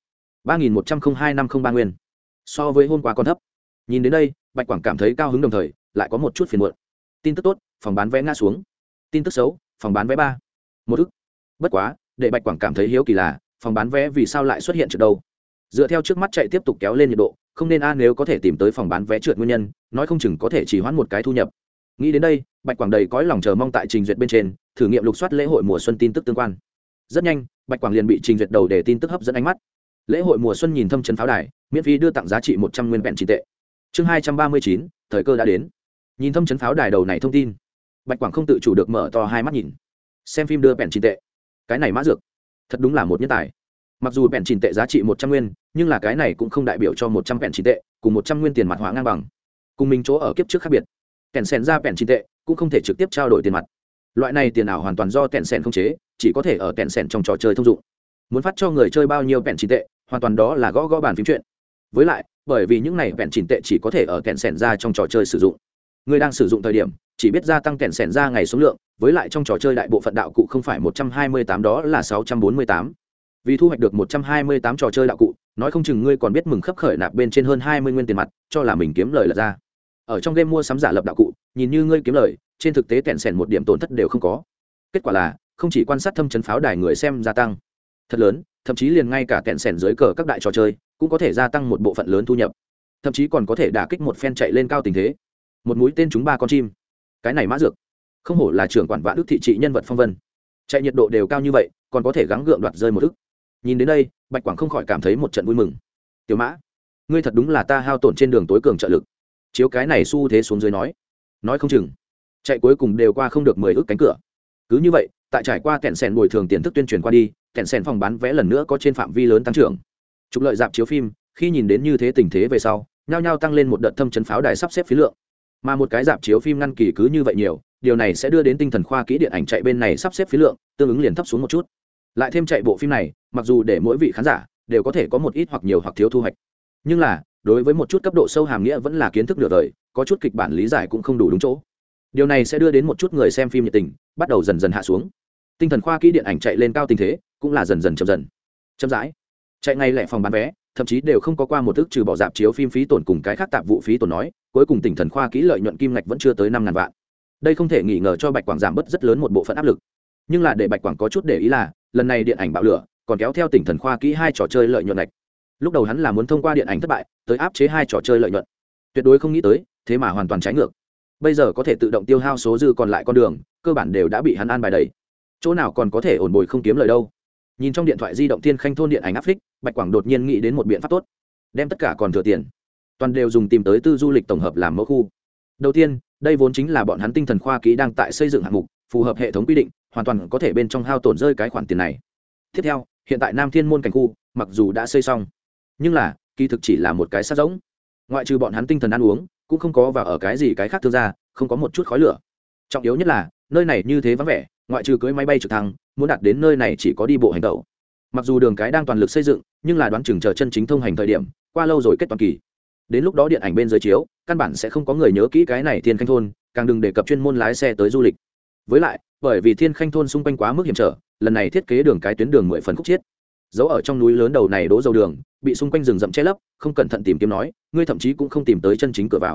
3.102.503 nguyên. So với hôm qua còn thấp. Nhìn đến đây, Bạch Quảng cảm thấy cao hứng đồng thời, lại có một chút phiền muộn. Tin tức tốt, phòng bán vé ngã xuống. Tin tức xấu, phòng bán vé 3. Một ức. Bất quá, để Bạch Quảng cảm thấy hiếu kỳ là, phòng bán vé vì sao lại xuất hiện trượt đâu? Dựa theo trước mắt chạy tiếp tục kéo lên nhiệt độ, không nên nếu có thể tìm tới phòng bán vé trượt nguyên nhân, nói không chừng có thể chỉ hoãn một cái thu nhập. Nghĩ đến đây, Bạch Quảng đầy cõi lòng chờ mong tại trình duyệt bên trên, thử nghiệm lục soát lễ hội mùa xuân tin tức tương quan. Rất nhanh, Bạch Quảng liền bị trình duyệt đầu để tin tức hấp dẫn ánh mắt. Lễ hội mùa xuân nhìn thâm trấn pháo đài, miễn phí đưa tặng giá trị 100 nguyên vẹn chỉ tệ. Chương 239, thời cơ đã đến. Nhìn thâm trấn pháo đài đầu này thông tin, Bạch Quảng không tự chủ được mở to hai mắt nhìn. Xem phim đưa vẹn chỉ tệ, cái này mã dược, thật đúng là một nhân tài. Mặc dù vẹn chỉ tệ giá trị 100 nguyên, nhưng là cái này cũng không đại biểu cho 100 vẹn chỉ tệ cùng 100 nguyên tiền mặt hóa ngang bằng. Cùng mình chỗ ở kiếp trước khác biệt, kèn sen ra vẹn chỉ tệ cũng không thể trực tiếp trao đổi tiền mặt. Loại này tiền ảo hoàn toàn do kèn sen không chế, chỉ có thể ở kèn sen trong trò chơi thông dụng. Muốn phát cho người chơi bao nhiêu vẹn chỉ tệ, hoàn toàn đó là gõ bàn phím chuyện. Với lại, bởi vì những này vẹn chỉ tệ chỉ có thể ở kèn sen ra trong trò chơi sử dụng. Người đang sử dụng thời điểm, chỉ biết gia tăng kèn sen ra ngày số lượng, với lại trong trò chơi đại bộ phận đạo cụ không phải 128 đó là 648. Vì thu hoạch được 128 trò chơi đạo cụ, nói không chừng ngươi còn biết mừng khấp khởi nạp bên trên hơn 20 nguyên tiền mặt, cho là mình kiếm lời là ra. Ở trong game mua sắm giả lập đạo cụ, nhìn như ngươi kiếm lời, trên thực tế kẹn sẻn một điểm tổn thất đều không có. Kết quả là, không chỉ quan sát thâm trấn pháo đài người xem gia tăng thật lớn, thậm chí liền ngay cả kẹn sẻn dưới cờ các đại trò chơi cũng có thể gia tăng một bộ phận lớn thu nhập, thậm chí còn có thể đả kích một phen chạy lên cao tình thế. Một mũi tên trúng 3 con chim, cái này mã dược, không hổ là trưởng quản vạn đức thị trị nhân vật phong vân, chạy nhiệt độ đều cao như vậy, còn có thể gắng gượng đoạt rơi một ức. Nhìn đến đây, Bạch Quảng không khỏi cảm thấy một trận vui mừng. Tiểu Mã, ngươi thật đúng là ta hao tổn trên đường tối cường trợ lực. Chiếu cái này xu thế xuống dưới nói không chừng chạy cuối cùng đều qua không được 10 ức cánh cửa. Cứ như vậy, tại trải qua kẹn sèn bồi thường tiền thức tuyên truyền qua đi, kẹn sèn phòng bán vé lần nữa có trên phạm vi lớn tăng trưởng. Trục lợi dạp chiếu phim, khi nhìn đến như thế tình thế về sau, nhao nhao tăng lên một đợt thâm trấn pháo đài sắp xếp phí lượng. Mà một cái dạp chiếu phim ngăn kỳ cứ như vậy nhiều, điều này sẽ đưa đến tinh thần khoa kỹ điện ảnh chạy bên này sắp xếp phí lượng, tương ứng liền thấp xuống một chút. Lại thêm chạy bộ phim này, mặc dù để mỗi vị khán giả đều có thể có một ít hoặc nhiều hoặc thiếu thu hoạch, nhưng là đối với một chút cấp độ sâu hàm nghĩa vẫn là kiến thức nửa đời, có chút kịch bản lý giải cũng không đủ đúng chỗ. Điều này sẽ đưa đến một chút người xem phim nhiệt tình bắt đầu dần dần hạ xuống. Tinh thần khoa kỹ điện ảnh chạy lên cao tình thế cũng là dần dần chậm rãi chạy ngay lẻ phòng bán vé, thậm chí đều không có qua một ức trừ bỏ dạp chiếu phim phí tổn cùng cái khác tạp vụ phí tổn nói, cuối cùng tinh thần khoa kỹ lợi nhuận kim ngạch vẫn chưa tới 5.000 vạn. Đây không thể nghi ngờ cho Bạch Quảng giảm bớt rất lớn một bộ phận áp lực. Nhưng là để Bạch Quảng có chút để ý là, lần này điện ảnh bạo lửa còn kéo theo tinh thần khoa kỹ 2 trò chơi lợi nhuận ngạch. Lúc đầu hắn là muốn thông qua điện ảnh thất bại tới áp chế 2 trò chơi lợi nhuận, tuyệt đối không nghĩ tới thế mà hoàn toàn trái ngược. Bây giờ có thể tự động tiêu hao số dư còn lại con đường, cơ bản đều đã bị hắn an bài đầy, chỗ nào còn có thể ổn bồi không kiếm lời đâu. Nhìn trong điện thoại di động Thiên Khanh thôn điện ảnh áp phích, Bạch Quảng đột nhiên nghĩ đến một biện pháp tốt, đem tất cả còn thừa tiền toàn đều dùng tìm tới tư du lịch tổng hợp làm mẫu khu. Đầu tiên, đây vốn chính là bọn hắn tinh thần khoa kỹ đang tại xây dựng hạng mục, phù hợp hệ thống quy định, hoàn toàn có thể bên trong hao tổn rơi cái khoản tiền này. Tiếp theo, hiện tại Nam Thiên môn cảnh khu mặc dù đã xây xong, nhưng là kỳ thực chỉ là một cái xác rỗng, ngoại trừ bọn hắn tinh thần ăn uống cũng không có vào ở cái gì cái khác thương gia, không có một chút khói lửa. Trọng yếu nhất là nơi này như thế vắng vẻ, ngoại trừ cưỡi máy bay trực thăng, muốn đạt đến nơi này chỉ có đi bộ hành tẩu. Mặc dù đường cái đang toàn lực xây dựng, nhưng là đoán chừng chờ chân chính thông hành thời điểm qua lâu rồi kết toàn kỳ. Đến lúc đó điện ảnh bên dưới chiếu, căn bản sẽ không có người nhớ kỹ cái này Thiên Khanh thôn, càng đừng đề cập chuyên môn lái xe tới du lịch. Với lại, bởi vì Thiên Khanh thôn xung quanh quá mức hiểm trở, lần này thiết kế đường cái tuyến đường 10 phần khúc chiết. Dấu ở trong núi lớn đầu này đỗ dầu đường, bị xung quanh rừng rậm che lấp, không cẩn thận tìm kiếm nói, ngươi thậm chí cũng không tìm tới chân chính cửa vào.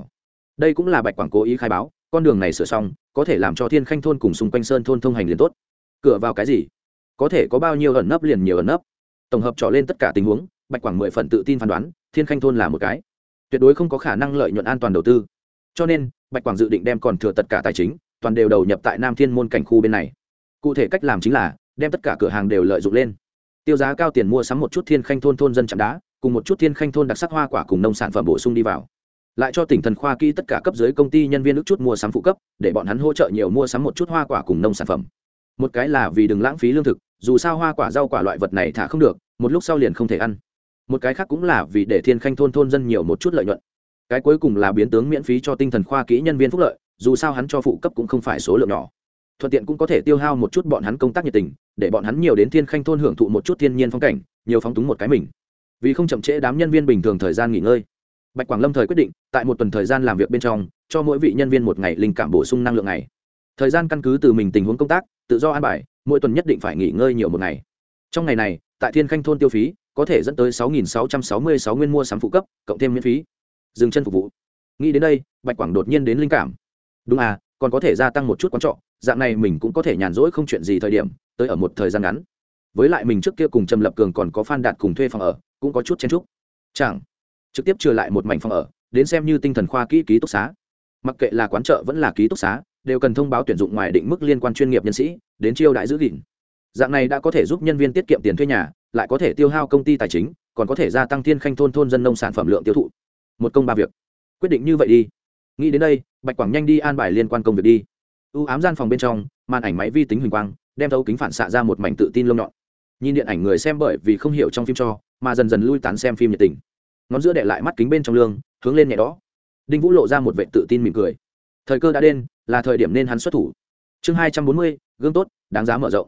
đây cũng là Bạch Quảng cố ý khai báo, con đường này sửa xong có thể làm cho Thiên Khanh thôn cùng xung quanh sơn thôn thông hành liền tốt. Cửa vào cái gì, có thể có bao nhiêu ẩn nấp liền nhiều ẩn nấp. Tổng hợp trò lên tất cả tình huống, Bạch Quảng 10 phần tự tin phán đoán Thiên Khanh thôn là một cái tuyệt đối không có khả năng lợi nhuận an toàn đầu tư, cho nên Bạch Quảng dự định đem còn thừa tất cả tài chính toàn đều đầu nhập tại Nam Thiên môn cảnh khu bên này. Cụ thể cách làm chính là đem tất cả cửa hàng đều lợi dụng lên, tiêu giá cao tiền mua sắm một chút Thiên Khanh thôn thôn dân chạm đá cùng một chút Thiên Khanh thôn đặc sắc hoa quả cùng nông sản phẩm bổ sung đi vào, lại cho tỉnh thần khoa kỹ tất cả cấp dưới công ty nhân viên ước chút mua sắm phụ cấp để bọn hắn hỗ trợ nhiều mua sắm một chút hoa quả cùng nông sản phẩm. Một cái là vì đừng lãng phí lương thực, dù sao hoa quả rau quả loại vật này thả không được, một lúc sau liền không thể ăn. Một cái khác cũng là vì để Thiên Khanh thôn thôn dân nhiều một chút lợi nhuận. Cái cuối cùng là biến tướng miễn phí cho tinh thần khoa kỹ nhân viên phúc lợi, dù sao hắn cho phụ cấp cũng không phải số lượng nhỏ, thuận tiện cũng có thể tiêu hao một chút bọn hắn công tác nhiệt tình, để bọn hắn nhiều đến Thiên Khanh thôn hưởng thụ một chút thiên nhiên phong cảnh, nhiều phóng túng một cái mình. Vì không chậm trễ đám nhân viên bình thường thời gian nghỉ ngơi, Bạch Quảng lâm thời quyết định tại một tuần thời gian làm việc bên trong cho mỗi vị nhân viên một ngày linh cảm bổ sung năng lượng ngày. Thời gian căn cứ từ mình tình huống công tác tự do an bài, mỗi tuần nhất định phải nghỉ ngơi nhiều một ngày. Trong ngày này tại Thiên Khanh thôn tiêu phí có thể dẫn tới 6.666 nguyên mua sắm phụ cấp cộng thêm miễn phí dừng chân phục vụ. Nghĩ đến đây, Bạch Quảng đột nhiên đến linh cảm, đúng à, còn có thể gia tăng một chút quán trọ, dạng này mình cũng có thể nhàn rỗi không chuyện gì thời điểm tới ở một thời gian ngắn. Với lại mình trước kia cùng Trầm Lập Cường còn có Phan Đạt cùng thuê phòng ở, cũng có chút chen chúc, chẳng trực tiếp trừ lại một mảnh phòng ở đến xem như tinh thần khoa kỹ ký túc xá. Mặc kệ là quán chợ vẫn là ký túc xá đều cần thông báo tuyển dụng ngoài định mức liên quan chuyên nghiệp nhân sĩ đến chiêu đãi giữ gìn. Dạng này đã có thể giúp nhân viên tiết kiệm tiền thuê nhà, lại có thể tiêu hao công ty tài chính, còn có thể gia tăng Thiên Khanh thôn thôn dân nông sản phẩm lượng tiêu thụ. Một công ba việc, quyết định như vậy đi. Nghĩ đến đây, Bạch Quảng nhanh đi an bài liên quan công việc đi. Ám gian phòng bên trong, màn ảnh máy vi tính huỳnh quang đem thấu kính phản xạ ra một mảnh tự tin lông nhọn. Nhìn điện ảnh người xem bởi vì không hiểu trong phim cho mà dần dần lui tán xem phim nhiệt tình. Ngón giữa đệ lại mắt kính bên trong lương hướng lên nhẹ đó. Đinh Vũ lộ ra một vẻ tự tin mỉm cười. Thời cơ đã đến, là thời điểm nên hắn xuất thủ. Chương 240, gương tốt đáng giá mở rộng.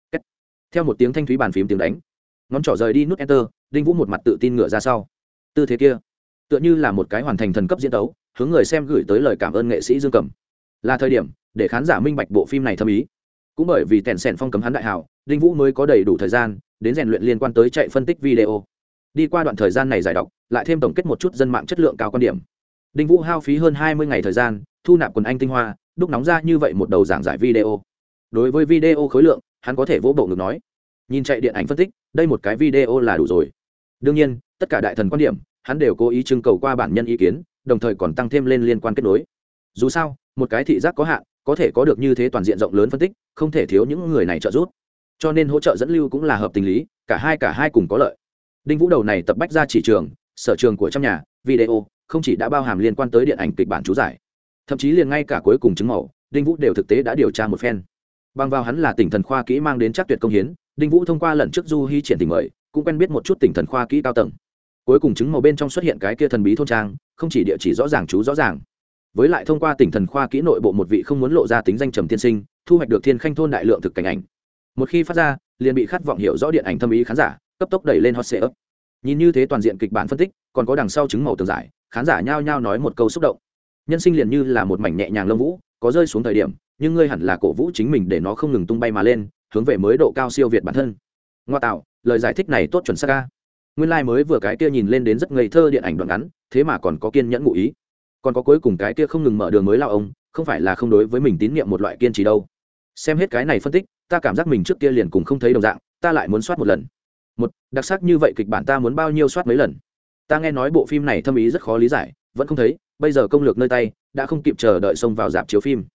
Theo một tiếng thanh thúy bàn phím tiếng đánh, ngón trỏ rời đi nút enter, Đinh Vũ một mặt tự tin ngửa ra sau. Tư thế kia tựa như là một cái hoàn thành thần cấp diễn tấu, hướng người xem gửi tới lời cảm ơn nghệ sĩ Dương Cẩm. Là thời điểm để khán giả minh bạch bộ phim này thâm ý. Cũng bởi vì tèn sèn phong cấm hắn đại hảo, Đinh Vũ mới có đầy đủ thời gian đến rèn luyện liên quan tới chạy phân tích video. Đi qua đoạn thời gian này giải đọc, lại thêm tổng kết một chút dân mạng chất lượng cao quan điểm, Đinh Vũ hao phí hơn 20 ngày thời gian thu nạp quần anh tinh hoa, đúc nóng ra như vậy một đầu giảng giải video. Đối với video khối lượng, hắn có thể vỗ bộ ngực nói, nhìn chạy điện ảnh phân tích, đây một cái video là đủ rồi. Đương nhiên, tất cả đại thần quan điểm, hắn đều cố ý trưng cầu qua bản nhân ý kiến, đồng thời còn tăng thêm lên liên quan kết nối. Dù sao, một cái thị giác có hạn, có thể có được như thế toàn diện rộng lớn phân tích, không thể thiếu những người này trợ giúp. Cho nên hỗ trợ dẫn lưu cũng là hợp tình lý, cả hai cùng có lợi. Đinh Vũ đầu này tập bách ra chỉ trường, sở trường của trong nhà, video, không chỉ đã bao hàm liên quan tới điện ảnh kịch bản chú giải, thậm chí liền ngay cả cuối cùng chứng mẫu, Đinh Vũ đều thực tế đã điều tra một phen. Bằng vào hắn là tỉnh thần khoa kỹ mang đến chắc tuyệt công hiến, Đinh Vũ thông qua lần trước Du Hi triển tình mời, cũng quen biết một chút tỉnh thần khoa kỹ cao tầng. Cuối cùng chứng mẫu bên trong xuất hiện cái kia thần bí thôn trang, không chỉ địa chỉ rõ ràng chú rõ ràng, với lại thông qua tỉnh thần khoa kỹ nội bộ một vị không muốn lộ ra tính danh Trầm tiên sinh, thu hoạch được Thiên Khanh thôn đại lượng thực cảnh ảnh. Một khi phát ra, liền bị khát vọng hiểu rõ điện ảnh thâm ý khán giả cấp tốc đẩy lên hot search. Nhìn như thế toàn diện kịch bản phân tích, còn có đằng sau chứng màu tường giải, khán giả nhao nhao nói một câu xúc động. Nhân sinh liền như là một mảnh nhẹ nhàng lông vũ, có rơi xuống thời điểm, nhưng ngươi hẳn là cổ vũ chính mình để nó không ngừng tung bay mà lên, hướng về mới độ cao siêu việt bản thân. Ngoa tạo, lời giải thích này tốt chuẩn xác a. Nguyên lai mới vừa cái kia nhìn lên đến rất ngây thơ điện ảnh đoạn ngắn, thế mà còn có kiên nhẫn ngụ ý. Còn có cuối cùng cái kia không ngừng mở đường mới lao ông, không phải là không đối với mình tín nhiệm một loại kiên trì đâu. Xem hết cái này phân tích, ta cảm giác mình trước kia liền cùng không thấy đồng dạng, ta lại muốn soát một lần. Một đặc sắc như vậy kịch bản ta muốn bao nhiêu soát mấy lần. Ta nghe nói bộ phim này thâm ý rất khó lý giải, vẫn không thấy, bây giờ công lược nơi tay, đã không kịp chờ đợi xông vào rạp chiếu phim.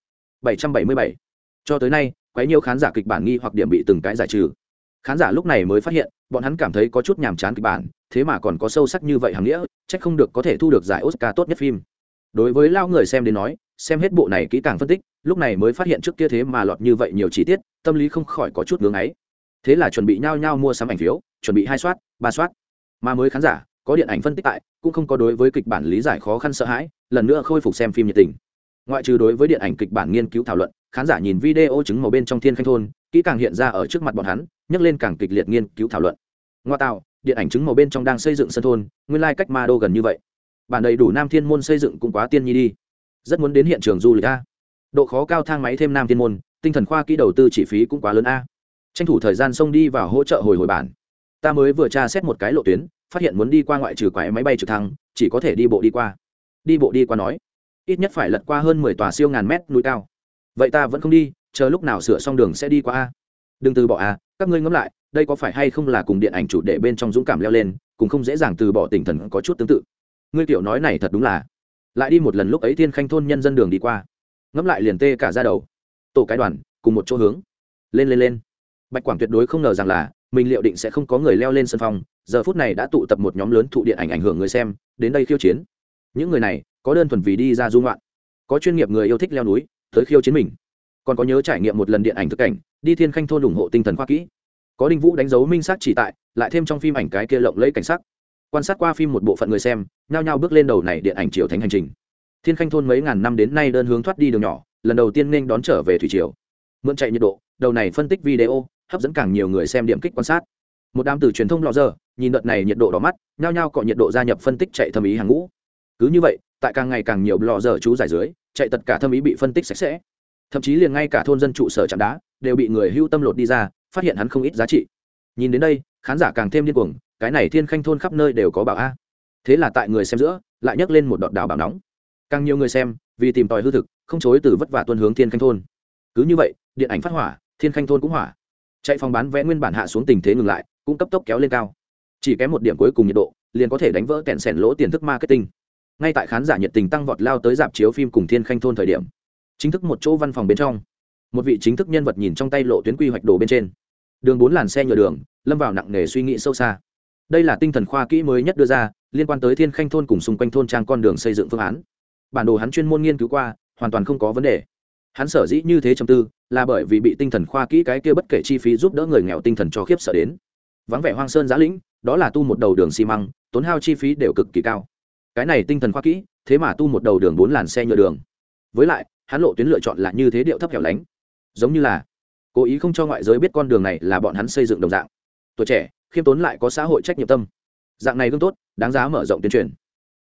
777. Cho tới nay, quấy nhiều khán giả kịch bản nghi hoặc điểm bị từng cái giải trừ. Khán giả lúc này mới phát hiện, bọn hắn cảm thấy có chút nhàm chán kịch bản, thế mà còn có sâu sắc như vậy hàm nghĩa, trách không được có thể thu được giải Oscar tốt nhất phim. Đối với lao người xem đến nói, xem hết bộ này kỹ càng phân tích, lúc này mới phát hiện trước kia thế mà lọt như vậy nhiều chi tiết, tâm lý không khỏi có chút ngưỡng ấy. Thế là chuẩn bị nhao nhao mua sắm ảnh phiếu, chuẩn bị 2 soát, 3 soát. Mà mới khán giả, có điện ảnh phân tích tại, cũng không có đối với kịch bản lý giải khó khăn sợ hãi, lần nữa khôi phục xem phim nhiệt tình. Ngoại trừ đối với điện ảnh kịch bản nghiên cứu thảo luận, khán giả nhìn video chứng màu bên trong Thiên Khanh thôn, kỹ càng hiện ra ở trước mặt bọn hắn, nhấc lên càng kịch liệt nghiên cứu thảo luận. Ngoa tạo, điện ảnh chứng màu bên trong đang xây dựng sân thôn, nguyên lai cách ma đô gần như vậy. Bản đầy đủ Nam Thiên môn xây dựng cũng quá tiên nhi đi. Rất muốn đến hiện trường du lịch a. Độ khó cao thang máy thêm Nam Thiên môn, tinh thần khoa kỹ đầu tư chi phí cũng quá lớn a. Tranh thủ thời gian xông đi vào hỗ trợ hồi bản. Ta mới vừa tra xét một cái lộ tuyến, phát hiện muốn đi qua ngoại trừ quái máy bay trực thăng, chỉ có thể đi bộ đi qua. Đi bộ đi qua nói, ít nhất phải lật qua hơn 10 tòa siêu ngàn mét núi cao. Vậy ta vẫn không đi, chờ lúc nào sửa xong đường sẽ đi qua a. Đừng từ bỏ a, các ngươi ngẫm lại, đây có phải hay không là cùng điện ảnh chủ đề bên trong dũng cảm leo lên, cũng không dễ dàng từ bỏ tinh thần có chút tương tự. Ngươi tiểu nói này thật đúng là. Lại đi một lần lúc ấy Thiên Khanh thôn nhân dân đường đi qua. Ngẫm lại liền tê cả da đầu. Tổ cái đoàn, cùng một chỗ hướng. Lên. Bạch Quảng tuyệt đối không ngờ rằng là mình liệu định sẽ không có người leo lên sân phong, giờ phút này đã tụ tập một nhóm lớn thụ điện ảnh ảnh hưởng người xem, đến đây khiêu chiến. Những người này có đơn thuần vì đi ra du ngoạn, có chuyên nghiệp người yêu thích leo núi tới khiêu chiến mình, còn có nhớ trải nghiệm một lần điện ảnh thực cảnh, đi Thiên Khanh thôn ủng hộ tinh thần khoa kỹ, có Đinh Vũ đánh dấu minh xác chỉ tại, lại thêm trong phim ảnh cái kia lộng lẫy cảnh sắc. Quan sát qua phim một bộ phận người xem nhao nhao bước lên đầu này điện ảnh triều thánh hành trình. Thiên Khanh thôn mấy ngàn năm đến nay đơn hướng thoát đi đường nhỏ, lần đầu tiên nên đón trở về thủy triều. Mượn chạy nhiệt độ, đầu này phân tích video hấp dẫn càng nhiều người xem điểm kích quan sát. Một đám từ truyền thông lọ giờ nhìn đợt này nhiệt độ đỏ mắt, nhao nhao cọ nhiệt độ gia nhập phân tích chạy thâm ý hàng ngũ. Cứ như vậy, tại càng ngày càng nhiều lọ giờ chú giải dưới, chạy tất cả thâm ý bị phân tích sạch sẽ. Thậm chí liền ngay cả thôn dân trụ sở trạm đá đều bị người hưu tâm lột đi ra, phát hiện hắn không ít giá trị. Nhìn đến đây, khán giả càng thêm điên cuồng, cái này Thiên Khanh thôn khắp nơi đều có bảo a. Thế là tại người xem giữa, lại nhấc lên một đọt đảo bảo nóng. Càng nhiều người xem, vì tìm tòi hư thực, không chối từ vất vả tuân hướng Thiên Khanh thôn. Cứ như vậy, điện ảnh phát hỏa, Thiên Khanh thôn cũng hỏa. Chạy phòng bán vé nguyên bản hạ xuống tình thế ngừng lại, cũng cấp tốc kéo lên cao. Chỉ kém một điểm cuối cùng nhiệt độ, liền có thể đánh vỡ kẹn sèn lỗ tiền thức marketing. Ngay tại khán giả nhiệt tình tăng vọt lao tới rạp chiếu phim cùng Thiên Khanh thôn thời điểm, chính thức một chỗ văn phòng bên trong, một vị chính thức nhân vật nhìn trong tay lộ tuyến quy hoạch đồ bên trên, đường 4 làn xe nhựa đường, lâm vào nặng nề suy nghĩ sâu xa. Đây là tinh thần khoa kỹ mới nhất đưa ra, liên quan tới Thiên Khanh thôn cùng xung quanh thôn trang con đường xây dựng phương án. Bản đồ hắn chuyên môn nghiên cứu qua, hoàn toàn không có vấn đề. Hắn sở dĩ như thế trầm tư, là bởi vì bị tinh thần khoa kỹ cái kia bất kể chi phí giúp đỡ người nghèo tinh thần cho khiếp sợ đến. Vắng vẻ hoang sơn giã lĩnh, đó là tu một đầu đường xi măng, tốn hao chi phí đều cực kỳ cao. Cái này tinh thần khoa kỹ, thế mà tu một đầu đường 4 làn xe nhựa đường. Với lại, hắn lộ tuyến lựa chọn là như thế điệu thấp hẻo lánh, giống như là cố ý không cho ngoại giới biết con đường này là bọn hắn xây dựng đồng dạng. Tuổi trẻ, khiêm tốn lại có xã hội trách nhiệm tâm. Dạng này gương tốt, đáng giá mở rộng tuyên truyền.